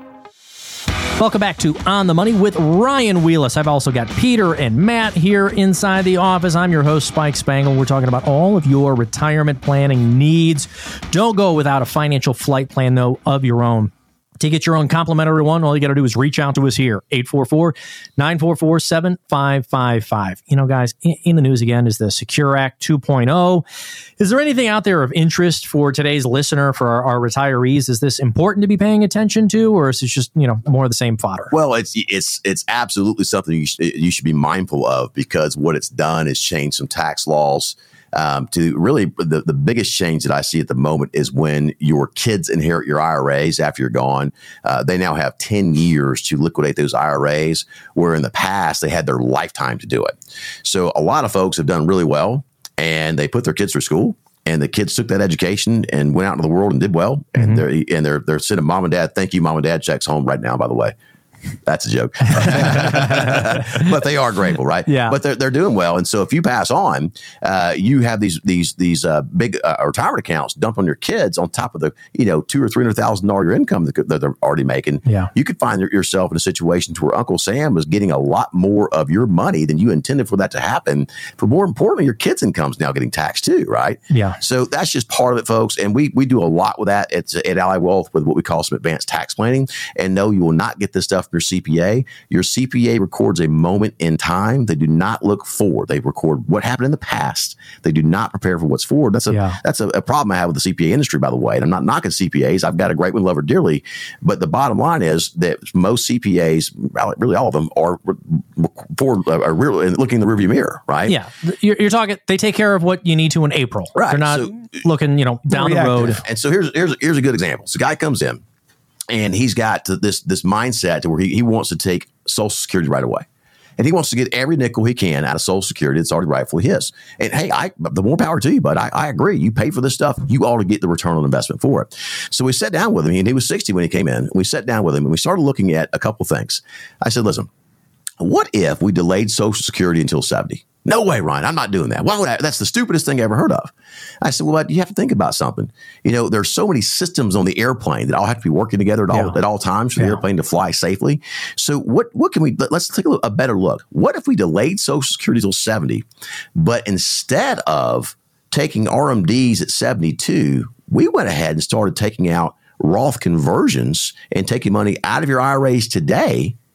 Welcome back to On the Money with Ryan Wheelis. I've also got Peter and Matt here inside the office. I'm your host, Spike Spangle. We're talking about all of your retirement planning needs. Don't go without a financial flight plan, though, of your own. To get your own complimentary one, all you got to do is reach out to us here, eight four four, nine four four, seven five five five. You know, guys, in, in the news again is the Secure Act two point oh. Is there anything out there of interest for today's listener, for our, our retirees? Is this important to be paying attention to, or is this just, you know, more of the same fodder? Well, it's it's it's absolutely something you, sh- you should be mindful of, because what it's done is change some tax laws. Um, to really, the, the biggest change that I see at the moment is when your kids inherit your I R As after you're gone. Uh, they now have ten years to liquidate those I R As, where in the past they had their lifetime to do it. So a lot of folks have done really well, and they put their kids through school, and the kids took that education and went out into the world and did well. Mm-hmm. And they're and they're they're sending mom and dad, thank you, mom and dad checks home right now, by the way. That's a joke. But they are grateful, right? Yeah. But they're, they're doing well. And so if you pass on, uh, you have these these these uh, big uh, retirement accounts dumped on your kids on top of the, you know, two or three hundred thousand dollars your income that, that they're already making. Yeah. You could find yourself in a situation to where Uncle Sam was getting a lot more of your money than you intended for that to happen. But more importantly, your kids' income's now getting taxed too, right? Yeah. So that's just part of it, folks. And we we do a lot with that at, at Allied Wealth with what we call some advanced tax planning. And no, you will not get this stuff your C P A. Your C P A records a moment in time. They do not look forward. They record what happened in the past. They do not prepare for what's forward. That's a yeah. that's a, a problem I have with the C P A industry, by the way. And I'm not knocking C P As. I've got a great one, love her dearly. But the bottom line is that most C P As, really all of them, are forward, are really looking in the rearview mirror, right? Yeah, you're, you're talking. They take care of what you need to in April. Right. They're not so, looking, you know, down the road. And so here's here's here's a good example. So a guy comes in, and he's got this this mindset to where he, he wants to take Social Security right away. And he wants to get every nickel he can out of Social Security that's already rightfully his. And hey, I the more power to you, but I, I agree. You pay for this stuff, you ought to get the return on investment for it. So we sat down with him, and he was sixty when he came in. We sat down with him, and we started looking at a couple things. I said, listen, what if we delayed Social Security until seventy? No way, Ryan. I'm not doing that. Why would I? That's the stupidest thing I ever heard of. I said, well, you have to think about something. You know, there's so many systems on the airplane that all have to be working together at all, yeah. at all times for yeah. the airplane to fly safely. So what, what can we, let's take a, look, a better look. What if we delayed Social Security till seventy, but instead of taking R M Ds at seventy-two, we went ahead and started taking out Roth conversions and taking money out of your I R As today,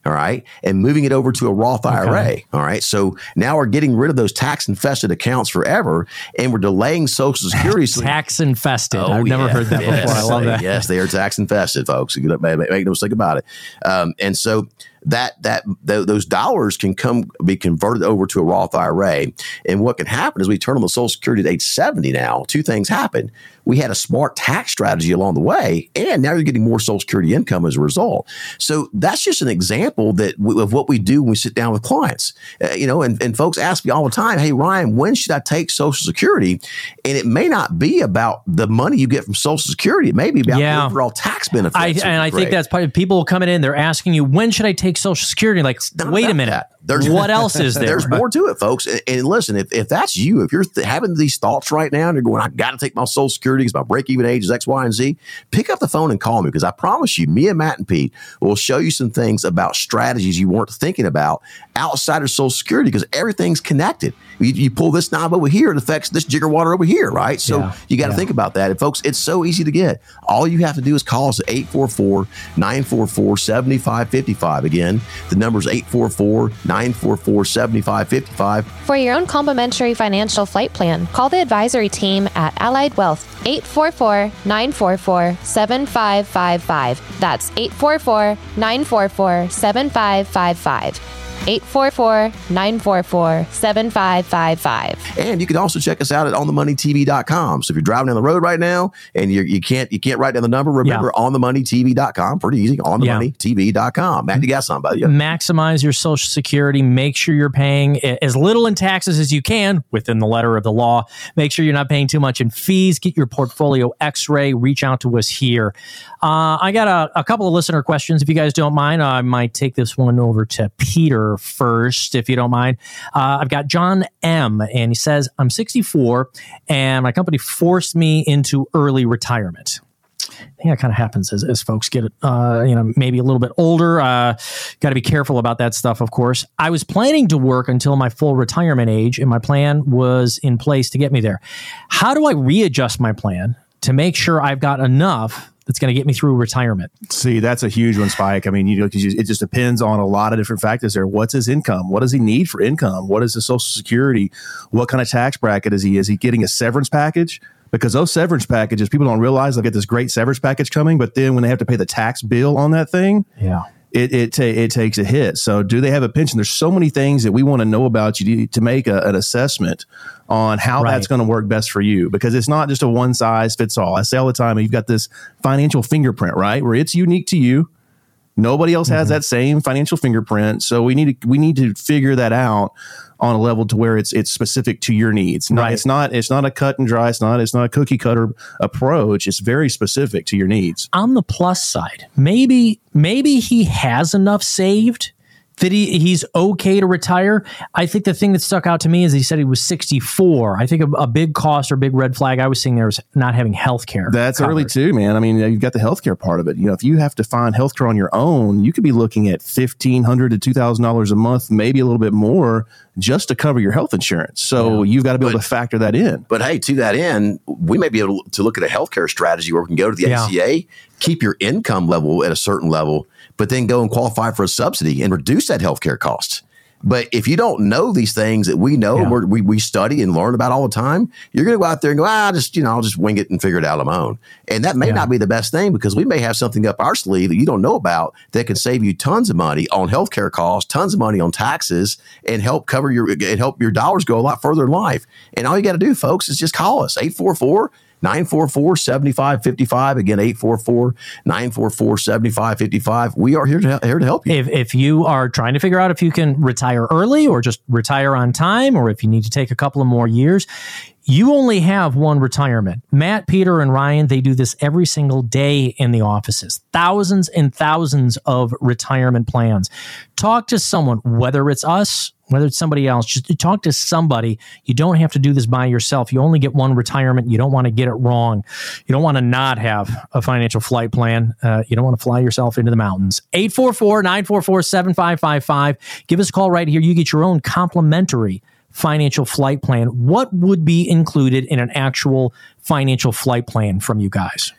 all right, and moving it over to a Roth I R A, okay. all right? So now we're getting rid of those tax-infested accounts forever, and we're delaying Social Security. Tax-infested. Oh, I've yeah. never heard that yes. before. I love that. Yes, they are tax-infested, folks. Make, make no mistake about it. Um, and so that that th- those dollars can come be converted over to a Roth I R A. And what can happen is we turn on the Social Security at age seventy now. Two things happen. We had a smart tax strategy along the way, and now you're getting more Social Security income as a result. So that's just an example that w- of what we do when we sit down with clients. Uh, you know, and, and folks ask me all the time, hey, Ryan, when should I take Social Security? And it may not be about the money you get from Social Security. It may be about yeah. the overall tax benefits. I, and I think that's probably people coming in, they're asking you, when should I take Social Security? Like, wait a minute. That. There's, what else is there? There's more to it, folks. And, and listen, if, if that's you, if you're th- having these thoughts right now and you're going, I got to take my Social Security because my break-even age is X, Y, and Z, pick up the phone and call me, because I promise you, me and Matt and Pete will show you some things about strategies you weren't thinking about outside of Social Security, because everything's connected. You, you pull this knob over here, it affects this jigger water over here, right? So yeah, you got to yeah. think about that. And folks, it's so easy to get. All you have to do is call us at eight four four, nine four four, seven five five five. Again, the number is eight four four, nine four four, seven five five five. For your own complimentary financial flight plan, call the advisory team at Allied Wealth, eight four four, nine four four, seven five five five. That's eight four four, nine four four, seven five five five. eight four four, nine four four, seven five five five. And you can also check us out at on the money t v dot com. So if you're driving down the road right now and you you can't you can't write down the number, remember yeah. on the money t v dot com. Pretty easy. on the money t v dot com. Matt, you got something, buddy? Maximize your Social Security. Make sure you're paying as little in taxes as you can within the letter of the law. Make sure you're not paying too much in fees. Get your portfolio x-ray. Reach out to us here. Uh, I got a, a couple of listener questions. If you guys don't mind, I might take this one over to Peter first, if you don't mind. Uh, I've got John M., and he says, I'm sixty-four, and my company forced me into early retirement. I think that kind of happens as, as folks get, uh, you know, maybe a little bit older. Uh, got to be careful about that stuff, of course. I was planning to work until my full retirement age, and my plan was in place to get me there. How do I readjust my plan to make sure I've got enough that's going to get me through retirement? See, that's a huge one, Spike. I mean, you know, because it just depends on a lot of different factors there. What's his income? What does he need for income? What is his Social Security? What kind of tax bracket is he? Is he getting a severance package? Because those severance packages, people don't realize they'll get this great severance package coming, but then when they have to pay the tax bill on that thing, yeah, it it, ta- it takes a hit. So do they have a pension? There's so many things that we want to know about you to make a, an assessment on how right. that's going to work best for you, because it's not just a one size fits all. I say all the time, you've got this financial fingerprint, right, where it's unique to you. Nobody else has mm-hmm. that same financial fingerprint. So we need to we need to figure that out on a level to where it's it's specific to your needs. Right. It's not it's not a cut and dry. It's not it's not a cookie cutter approach. It's very specific to your needs. On the plus side, maybe maybe he has enough saved that he, he's okay to retire. I think the thing that stuck out to me is he said he was sixty-four. I think a, a big cost or big red flag I was seeing there was not having health care. That's covered. Early too, man. I mean, you've got the healthcare part of it. You know, if you have to find healthcare on your own, you could be looking at fifteen hundred dollars to two thousand dollars a month, maybe a little bit more, just to cover your health insurance. So yeah. you've got to be but, able to factor that in. But hey, to that end, we may be able to look at a healthcare strategy where we can go to the yeah. A C A, keep your income level at a certain level, but then go and qualify for a subsidy and reduce that healthcare cost. But if you don't know these things that we know, yeah. we're, we we study and learn about all the time, you're going to go out there and go, ah, just, you know, I'll just wing it and figure it out on my own. And that may yeah. not be the best thing, because we may have something up our sleeve that you don't know about that can save you tons of money on healthcare costs, tons of money on taxes, and help cover your, and help your dollars go a lot further in life. And all you got to do, folks, is just call us, eight four four, nine four four, seven five five five. Again, eight four four, nine four four, seven five five five. We are here to here to help you. If if you are trying to figure out if you can retire early or just retire on time, or if you need to take a couple of more years, you only have one retirement. Matt, Peter, and Ryan, they do this every single day in the offices. Thousands and thousands of retirement plans. Talk to someone, whether it's us, whether it's somebody else, just talk to somebody. You don't have to do this by yourself. You only get one retirement. You don't want to get it wrong. You don't want to not have a financial flight plan. Uh, you don't want to fly yourself into the mountains. eight four four, nine four four, seven five five five. Give us a call right here. You get your own complimentary financial flight plan. What would be included in an actual financial flight plan from you guys?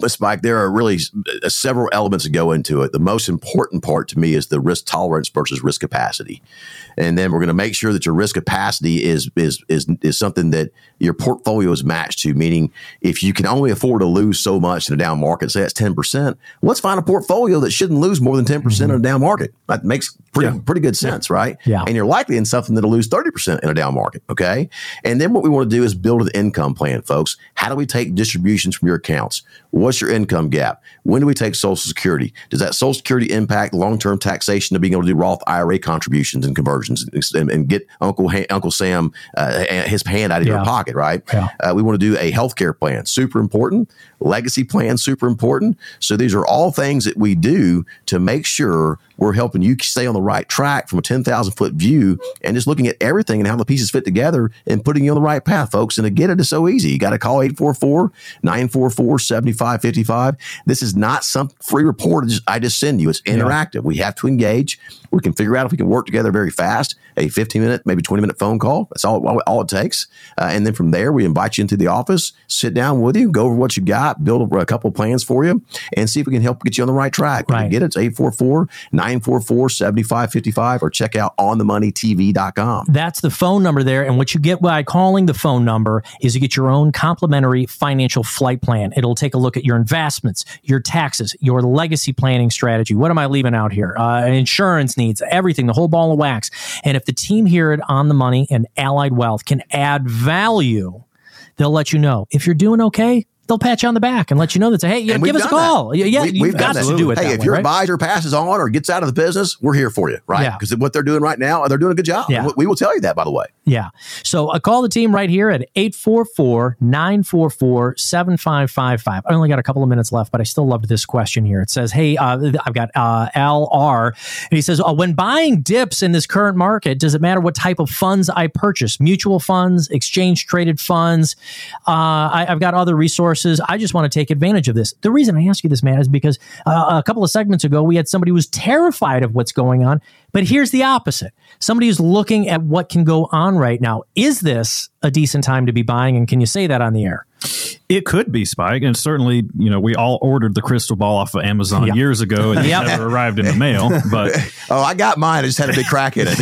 Spike, there are really several elements that go into it. The most important part to me is the risk tolerance versus risk capacity. And then we're going to make sure that your risk capacity is, is, is, is something that your portfolio is matched to, meaning if you can only afford to lose so much in a down market, say that's ten percent, let's find a portfolio that shouldn't lose more than ten percent mm-hmm. in a down market. That makes pretty, yeah. pretty good sense, yeah. right? Yeah. And you're likely in something that'll lose thirty percent in a down market, okay? And then what we want to do is build an income plan, folks. How do we take distributions from your accounts? What's your income gap? When do we take Social Security? Does that Social Security impact long-term taxation of being able to do Roth I R A contributions and conversions and, and get Uncle ha- Uncle Sam uh, his hand out of yeah. your pocket, right? Yeah. Uh, we want to do a healthcare plan, super important. Legacy plan, super important. So these are all things that we do to make sure we're helping you stay on the right track from a ten thousand foot view and just looking at everything and how the pieces fit together and putting you on the right path, folks. And to get it is so easy. You got to call eight four four, nine four four, seven five five five. This is not some free report I just send you. It's interactive. Yeah. We have to engage. We can figure out if we can work together very fast, a fifteen minute, maybe twenty minute phone call. That's all, all, all it takes. Uh, and then from there, we invite you into the office, sit down with you, go over what you got, build a, a couple of plans for you, and see if we can help get you on the right track. Right. Get it. It's eight four four, nine four four, seven five five five or check out on the money t v dot com. That's the phone number there. And what you get by calling the phone number is you get your own complimentary financial flight plan. It'll take a look at your investments, your taxes, your legacy planning strategy. What am I leaving out here? Uh, insurance needs, everything, the whole ball of wax. And if the team here at On the Money and Allied Wealth can add value, they'll let you know. If you're doing okay, they'll pat you on the back and let you know that, say, hey, yeah, give us a call. That. Yeah, we, you've got to do it Hey, that if way, your right? advisor passes on or gets out of the business, we're here for you, right? Because yeah. what they're doing right now, they're doing a good job. Yeah. We will tell you that, by the way. Yeah. So uh, call the team right here at eight four four, nine four four, seven five five five. I only got a couple of minutes left, but I still loved this question here. It says, hey, uh, I've got uh, Al R. And he says, uh, when buying dips in this current market, does it matter what type of funds I purchase? Mutual funds, exchange traded funds? Uh, I, I've got other resources. I just want to take advantage of this. The reason I ask you this, Matt, is because uh, a couple of segments ago, we had somebody who was terrified of what's going on. But here's the opposite. Somebody who's looking at what can go on right now. Is this a decent time to be buying? And can you say that on the air? It could be, Spike. And certainly, you know, we all ordered the crystal ball off of Amazon yep. years ago and yep. it never arrived in the mail. But oh, I got mine. I just had a big crack in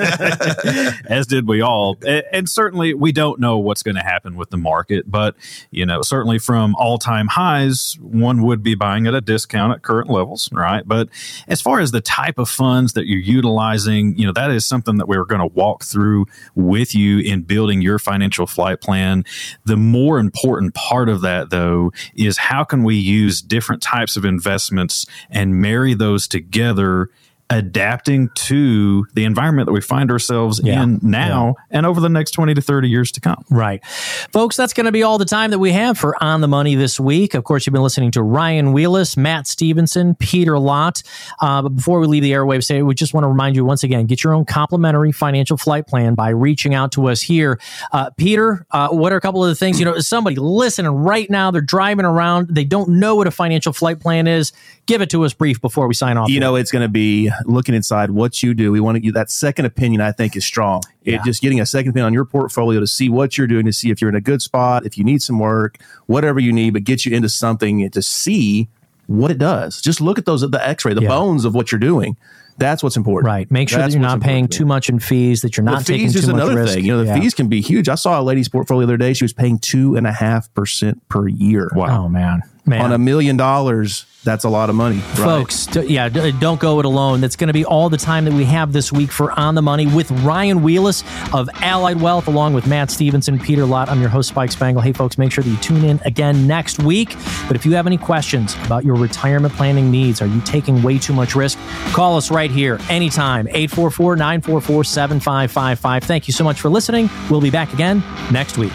it. As did we all. And, and certainly we don't know what's going to happen with the market. But, you know, certainly from all-time highs, one would be buying at a discount at current levels, right? But as far as the type of funds that you're utilizing, you know, that is something that we're going to walk through with you in building your financial flight plan. The more important part of that, though, is how can we use different types of investments and marry those together, adapting to the environment that we find ourselves yeah. in now yeah. and over the next twenty to thirty years to come. Right. Folks, that's going to be all the time that we have for On the Money this week. Of course, you've been listening to Ryan Wheelis, Matt Stevenson, Peter Lott. Uh, but before we leave the airwaves today, we just want to remind you once again, get your own complimentary financial flight plan by reaching out to us here. Uh, Peter, uh, what are a couple of the things, you know, somebody listening right now, they're driving around, they don't know what a financial flight plan is. Give it to us brief before we sign off. You know, it's going to be looking inside what you do. We want to get that second opinion, I think, is strong. Yeah. It, just getting a second opinion on your portfolio to see what you're doing, to see if you're in a good spot, if you need some work, whatever you need, but get you into something to see what it does. Just look at those at the x-ray, the yeah. bones of what you're doing. That's what's important. Right. Make sure That's that you're not paying too much in fees, that you're not taking too much risk. The fees is another thing. You know, the yeah. fees can be huge. I saw a lady's portfolio the other day. She was paying two and a half percent per year. Wow. Oh, man. Man. On a million dollars, that's a lot of money. Right? Folks, d- yeah, d- don't go it alone. That's going to be all the time that we have this week for On the Money with Ryan Wheelis of Allied Wealth, along with Matt Stevenson, Peter Lott. I'm your host, Spike Spangle. Hey, folks, make sure that you tune in again next week. But if you have any questions about your retirement planning needs, are you taking way too much risk? Call us right here anytime, eight four four, nine four four, seven five five five. Thank you so much for listening. We'll be back again next week.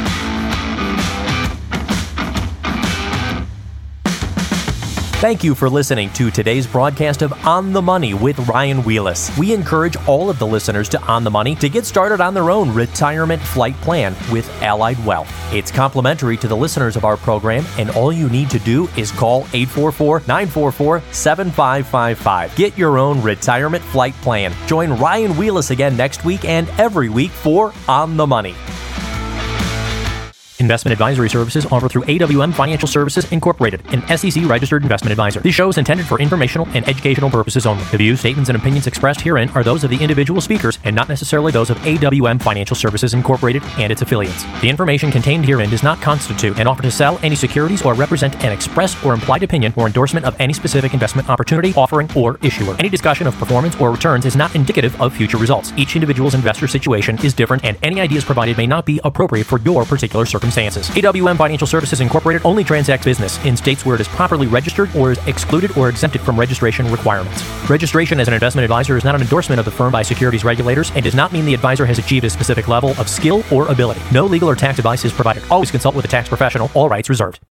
Thank you for listening to today's broadcast of On the Money with Ryan Wheelis. We encourage all of the listeners to On the Money to get started on their own retirement flight plan with Allied Wealth. It's complimentary to the listeners of our program, and all you need to do is call eight four four, nine four four, seven five five five. Get your own retirement flight plan. Join Ryan Wheelis again next week and every week for On the Money. Investment advisory services offered through A W M Financial Services Incorporated, an S E C-registered investment advisor. This show is intended for informational and educational purposes only. The views, statements, and opinions expressed herein are those of the individual speakers and not necessarily those of A W M Financial Services Incorporated and its affiliates. The information contained herein does not constitute an offer to sell any securities or represent an express or implied opinion or endorsement of any specific investment opportunity, offering, or issuer. Any discussion of performance or returns is not indicative of future results. Each individual's investor situation is different, and any ideas provided may not be appropriate for your particular circumstances. A W M Financial Services Incorporated only transacts business in states where it is properly registered or is excluded or exempted from registration requirements. Registration as an investment advisor is not an endorsement of the firm by securities regulators and does not mean the advisor has achieved a specific level of skill or ability. No legal or tax advice is provided. Always consult with a tax professional. All rights reserved.